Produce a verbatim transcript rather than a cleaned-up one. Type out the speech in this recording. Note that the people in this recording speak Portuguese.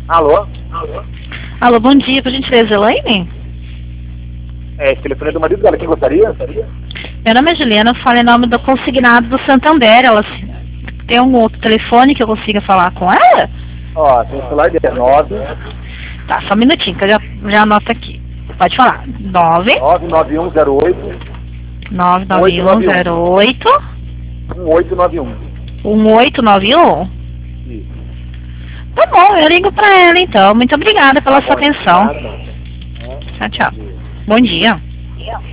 Alô? Alô, bom dia, por gentileza, Elaine? É, esse telefone é do marido dela, quem gostaria? Meu nome é Juliana, eu falo em nome do consignado do Santander. Ela tem um outro telefone que eu consiga falar com ela? Ó, tem o celular dele, nove Tá, só um minutinho que eu já, já anoto aqui. Pode falar. nove nove nove um zero oito nove nove um zero oito um oito nove um. um oito nove um. Isso. Tá bom, eu ligo pra ela então. Muito obrigada pela Tá sua bom, atenção. nada. Tchau, tchau. Bom dia.